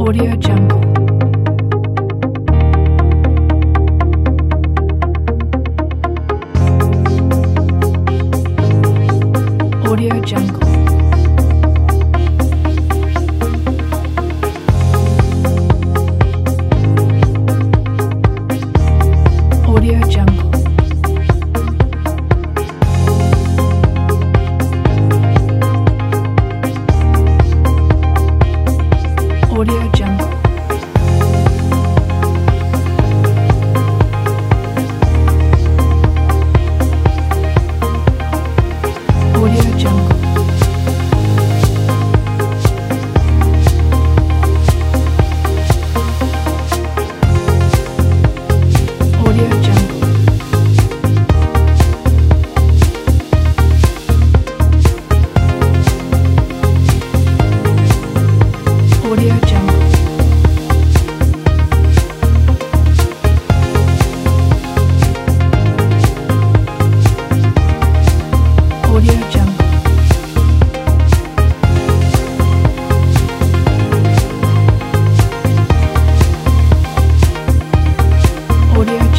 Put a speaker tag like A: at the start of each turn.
A: Audio Jungle. Audio Jungle. Audio Jungle. Audio Jungle. Audio Jungle. Audio Jungle. Audio Jungle. Audio Jungle. Audio